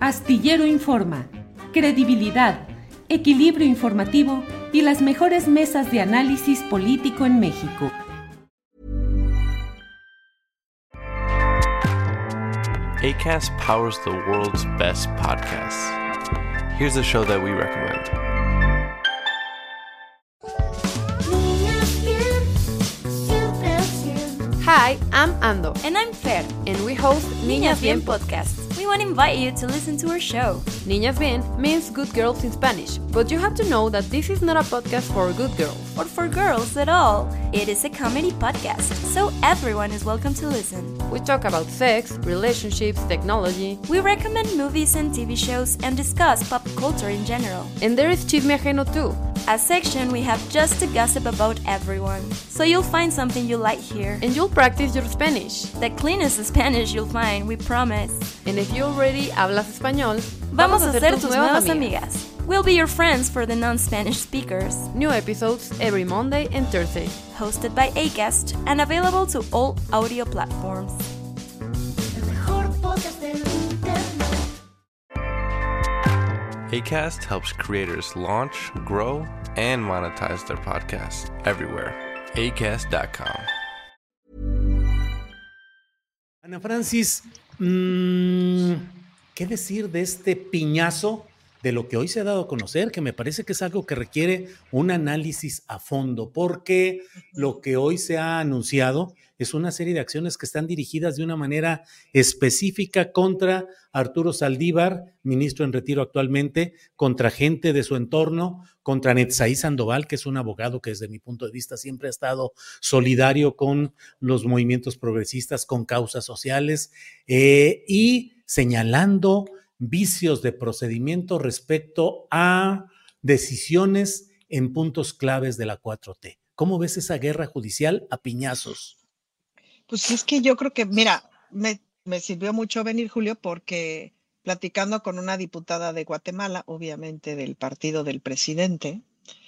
Astillero Informa, credibilidad, equilibrio informativo y las mejores mesas de análisis político en México. Acast powers the world's best podcasts. Here's a show that we recommend. Hi, I'm Ando. And I'm Fer. And we host Niñas Bien podcast. We want to invite you to listen to our show. Niñas Bien means good girls in Spanish, but you have to know that this is not a podcast for good girls. Or for girls at all. It is a comedy podcast, so everyone is welcome to listen. We talk about sex, relationships, technology. We recommend movies and TV shows and discuss pop culture in general. And there is Chisme Ajeno too. A section we have just to gossip about everyone. So you'll find something you like here. And you'll practice your Spanish. The cleanest Spanish you'll find, we promise. And if you already hablas español, vamos a ser tus nuevas amigas. We'll be your friends for the non-Spanish speakers. New episodes every Monday and Thursday. Hosted by Acast and available to all audio platforms. Acast helps creators launch, grow, and monetize their podcasts everywhere. Acast.com. Ana Francis, ¿qué decir de este piñazo de lo que hoy se ha dado a conocer? Que me parece que es algo que requiere un análisis a fondo, porque lo que hoy se ha anunciado es una serie de acciones que están dirigidas de una manera específica contra Arturo Saldívar, ministro en retiro actualmente, contra gente de su entorno, contra Netzaí Sandoval, que es un abogado que desde mi punto de vista siempre ha estado solidario con los movimientos progresistas, con causas sociales, y señalando vicios de procedimiento respecto a decisiones en puntos claves de la 4T. ¿Cómo ves esa guerra judicial a piñazos? Pues es que yo creo que, mira, me sirvió mucho venir, Julio, porque platicando con una diputada de Guatemala, obviamente del partido del presidente,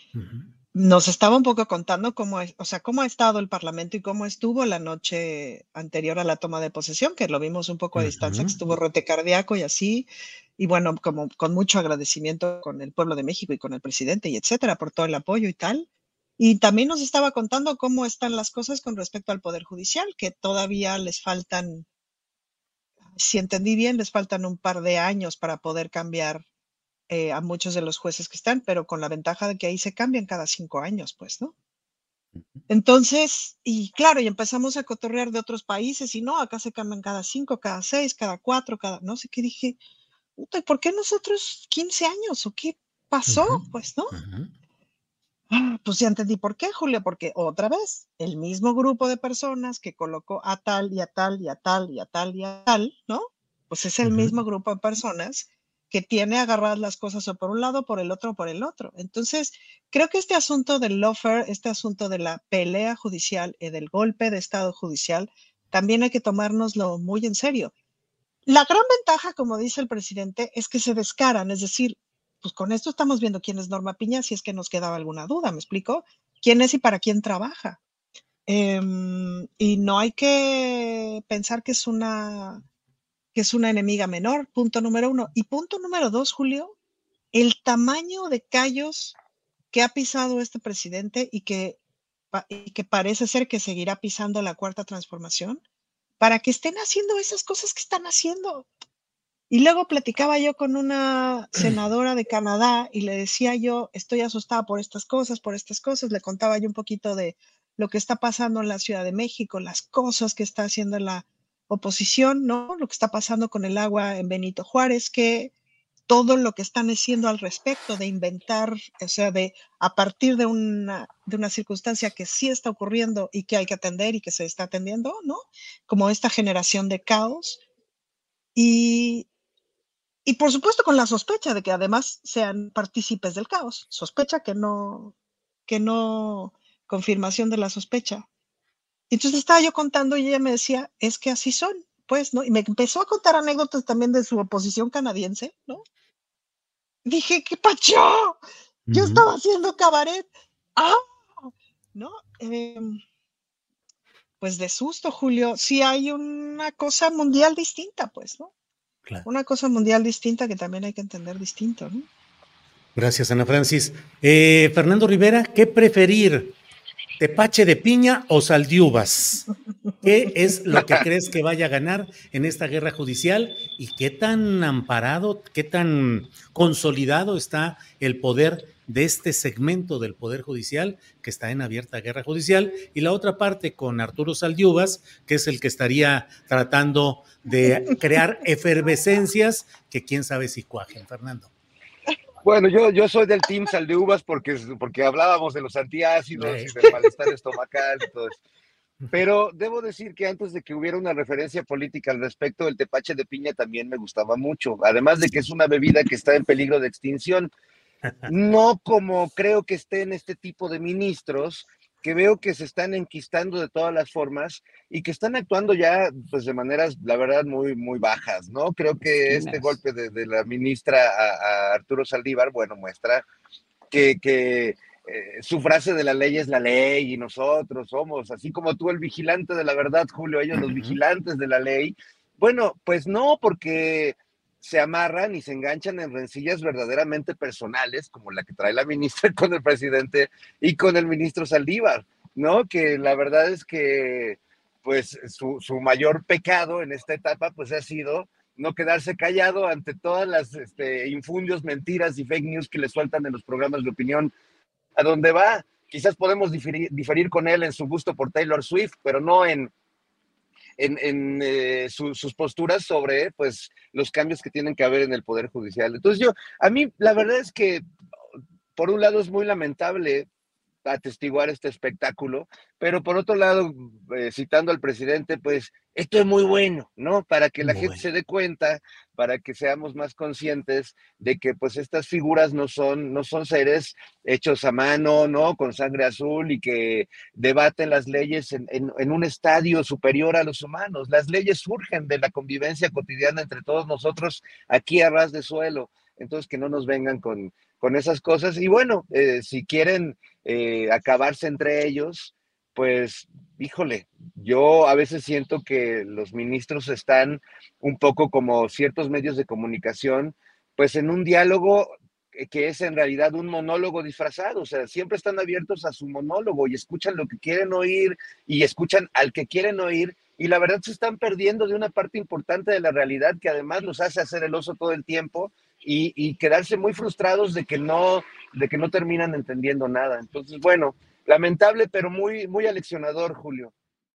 nos estaba un poco contando cómo ha estado el Parlamento y cómo estuvo la noche anterior a la toma de posesión, que lo vimos un poco a distancia, que estuvo rote cardíaco y así, y bueno, como con mucho agradecimiento con el pueblo de México y con el presidente y etcétera, por todo el apoyo y tal. Y también nos estaba contando cómo están las cosas con respecto al Poder Judicial, que todavía les faltan, si entendí bien, les faltan un par de años para poder cambiar a muchos de los jueces que están, pero con la ventaja de que ahí se cambian cada 5 años, pues, ¿no? Entonces, y claro, y empezamos a cotorrear de otros países, y no, acá se cambian cada 5, cada 6, cada 4, cada, no sé qué, dije, puta, ¿por qué nosotros 15 años? ¿O qué pasó? Pues, ¿no? Pues ya entendí por qué, Julio, porque otra vez, el mismo grupo de personas que colocó a tal y a tal y a tal y a tal y a tal, ¿no? Pues es el mismo grupo de personas que tiene agarradas las cosas o por un lado, por el otro, por el otro. Entonces, creo que este asunto del lawfare, este asunto de la pelea judicial y del golpe de estado judicial, también hay que tomárnoslo muy en serio. La gran ventaja, como dice el presidente, es que se descaran, es decir, pues con esto estamos viendo quién es Norma Piña, si es que nos quedaba alguna duda, ¿me explico? ¿Quién es y para quién trabaja? Y no hay que pensar que es una enemiga menor, punto número 1. Y punto número 2, Julio, el tamaño de callos que ha pisado este presidente y que parece ser que seguirá pisando la cuarta transformación para que estén haciendo esas cosas que están haciendo. Y luego platicaba yo con una senadora de Canadá y le decía yo, estoy asustada por estas cosas, le contaba yo un poquito de lo que está pasando en la Ciudad de México, las cosas que está haciendo la oposición, ¿no? Lo que está pasando con el agua en Benito Juárez, que todo lo que están haciendo al respecto de inventar, o sea, de a partir de una circunstancia que sí está ocurriendo y que hay que atender y que se está atendiendo, ¿no? Como esta generación de caos. Y por supuesto con la sospecha de que además sean partícipes del caos. Sospecha que no, confirmación de la sospecha. Entonces estaba yo contando y ella me decía, es que así son, pues, ¿no? Y me empezó a contar anécdotas también de su oposición canadiense, ¿no? Dije, ¿qué pacho? Yo estaba haciendo cabaret. ¡Ah! ¿No? Pues de susto, Julio. Sí hay una cosa mundial distinta, pues, ¿no? una cosa mundial distinta que también hay que entender distinto, ¿no? Gracias, Ana Francis. Fernando Rivera, ¿qué preferir? ¿Tepache de piña o sal de uvas? ¿Qué es lo que crees que vaya a ganar en esta guerra judicial? ¿Y qué tan amparado, qué tan consolidado está el poder de este segmento del Poder Judicial que está en abierta guerra judicial? Y la otra parte con Arturo Saldívar, que es el que estaría tratando de crear efervescencias que quién sabe si cuajen, Fernando. Bueno, yo soy del team Saldívar porque hablábamos de los antiácidos y del malestar estomacal y todo eso. Pero debo decir que antes de que hubiera una referencia política al respecto, el tepache de piña también me gustaba mucho, además de que es una bebida que está en peligro de extinción. No como creo que estén este tipo de ministros, que veo que se están enquistando de todas las formas y que están actuando ya pues de maneras, la verdad, muy, muy bajas, ¿no? Creo que este golpe de la ministra a Arturo Saldívar, bueno, muestra que su frase de la ley es la ley y nosotros somos, así como tú el vigilante de la verdad, Julio, ellos los vigilantes de la ley. Bueno, pues no, porque se amarran y se enganchan en rencillas verdaderamente personales, como la que trae la ministra con el presidente y con el ministro Saldívar, ¿no? Que la verdad es que, pues, su mayor pecado en esta etapa, pues, ha sido no quedarse callado ante todas las infundios, mentiras y fake news que le sueltan en los programas de opinión a donde va. Quizás podemos diferir con él en su gusto por Taylor Swift, pero no en sus posturas sobre pues los cambios que tienen que haber en el Poder Judicial. Entonces a mí la verdad es que por un lado es muy lamentable atestiguar este espectáculo, pero por otro lado, citando al presidente, pues esto es muy bueno, ¿no? Para que la gente se dé cuenta, para que seamos más conscientes de que pues estas figuras no son seres hechos a mano, ¿no? Con sangre azul y que debaten las leyes en un estadio superior a los humanos. Las leyes surgen de la convivencia cotidiana entre todos nosotros aquí a ras de suelo. Entonces que no nos vengan con esas cosas. Y bueno, si quieren acabarse entre ellos, pues, híjole, yo a veces siento que los ministros están un poco como ciertos medios de comunicación, pues en un diálogo que es en realidad un monólogo disfrazado. O sea, siempre están abiertos a su monólogo y escuchan lo que quieren oír y escuchan al que quieren oír, y la verdad se están perdiendo de una parte importante de la realidad que además los hace hacer el oso todo el tiempo y quedarse muy frustrados de que no terminan entendiendo nada. Entonces, bueno, lamentable, pero muy, muy aleccionador, Julio.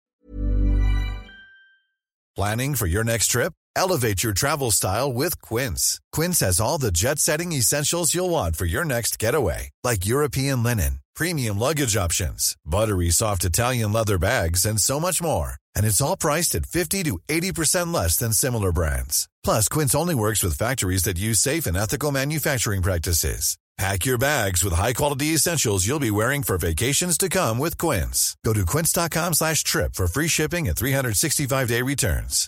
Planning for your next trip? Elevate your travel style with Quince. Quince has all the jet-setting essentials you'll want for your next getaway, like European linen, premium luggage options, buttery soft Italian leather bags, and so much more. And it's all priced at 50 to 80% less than similar brands. Plus, Quince only works with factories that use safe and ethical manufacturing practices. Pack your bags with high-quality essentials you'll be wearing for vacations to come with Quince. Go to quince.com/trip for free shipping and 365-day returns.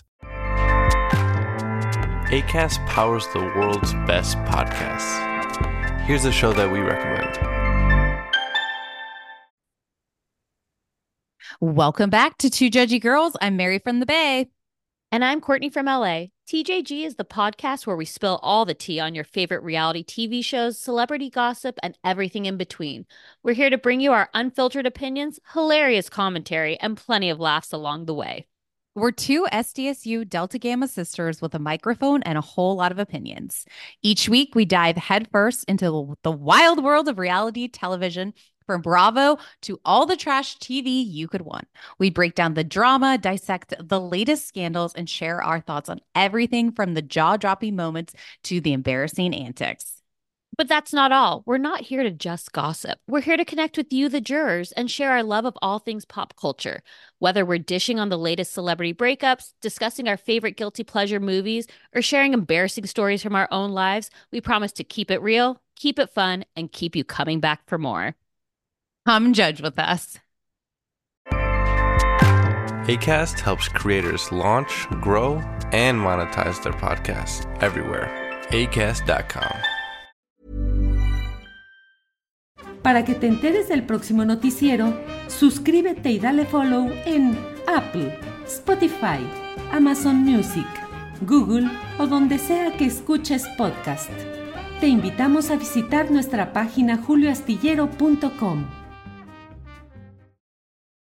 Acast powers the world's best podcasts. Here's a show that we recommend. Welcome back to Two Judgy Girls. I'm Mary from the Bay. And I'm Courtney from LA. TJG is the podcast where we spill all the tea on your favorite reality TV shows, celebrity gossip, and everything in between. We're here to bring you our unfiltered opinions, hilarious commentary, and plenty of laughs along the way. We're two SDSU Delta Gamma sisters with a microphone and a whole lot of opinions. Each week, we dive headfirst into the wild world of reality television, from Bravo to all the trash TV you could want. We break down the drama, dissect the latest scandals, and share our thoughts on everything from the jaw-dropping moments to the embarrassing antics. But that's not all. We're not here to just gossip. We're here to connect with you, the jurors, and share our love of all things pop culture. Whether we're dishing on the latest celebrity breakups, discussing our favorite guilty pleasure movies, or sharing embarrassing stories from our own lives, we promise to keep it real, keep it fun, and keep you coming back for more. Come judge with us. Acast helps creators launch, grow, and monetize their podcasts everywhere. Acast.com. Para que te enteres del próximo noticiero, suscríbete y dale follow en Apple, Spotify, Amazon Music, Google o donde sea que escuches podcast. Te invitamos a visitar nuestra página julioastillero.com.